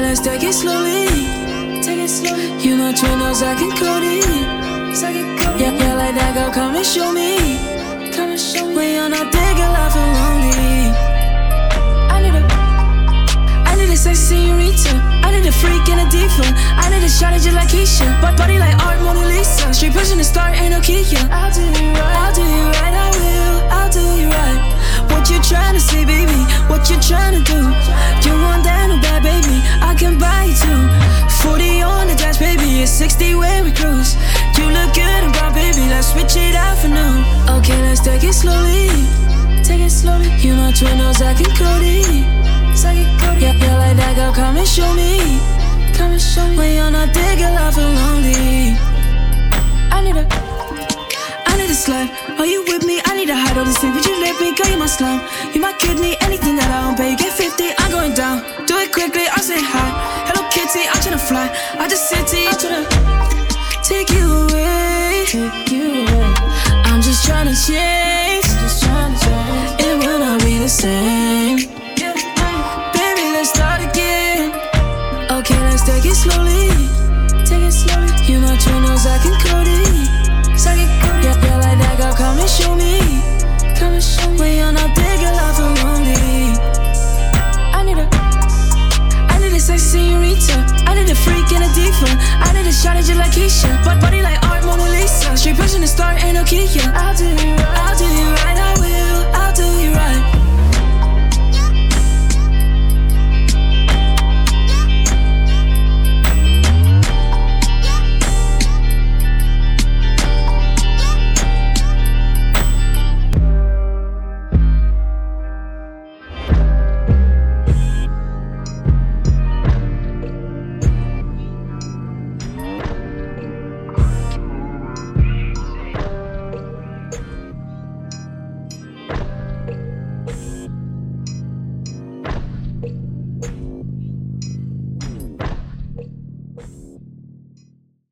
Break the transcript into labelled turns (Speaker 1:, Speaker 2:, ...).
Speaker 1: let's take it slowly. Take it slowly. You my twin nose, I can code it. Yeah, yeah, like that girl, come and show me. Come and show me. When you're not there, girl, I feel lonely. I need a sexy señorita. I need a freak and a diva. I need a shot at you like Keisha. But body like art, Mona Lisa. Straight pushing the start, ain't no Kia. I'll do you right, I'll do you right, I will. I'll do you right. What you trying to say, baby? What you trying to do? You want that no bad, baby? I can buy you too. 40 on the dash, baby. It's 60 when we cruise. You look good and brown, baby. Let's switch it out for now. Okay, let's take it slowly. Take it slowly. You my twin nose, I can code it. Yeah, yeah, like that girl, come and show me. Come and show me. When you're not there, girl, I feel lonely. I need a slide. Are you with me? I need to hide all this thing. Would you let me? Girl, you my slime. You my kidney. Anything that I don't pay, you get 50. I'm going down. Do it quickly. I'll say hi. Hello, Kitty. I'm tryna fly. I just sit to you. I'm tryna take you away. Take you away. I'm just tryna change. It will not be the same. Baby, let's start again. Okay, let's take it slowly. Take it slowly. You my twin nose, I can code it. Yeah, yeah, like that girl, come and show me. Come and show me. When you're not there, girl, I feel lonely. I need a sexy señorita. I need a freak and a diva. I need a shot at you like Keisha. But body like art, Mona Lisa. Straight pushing the start, ain't no Kia. I'll do you right, I'll do you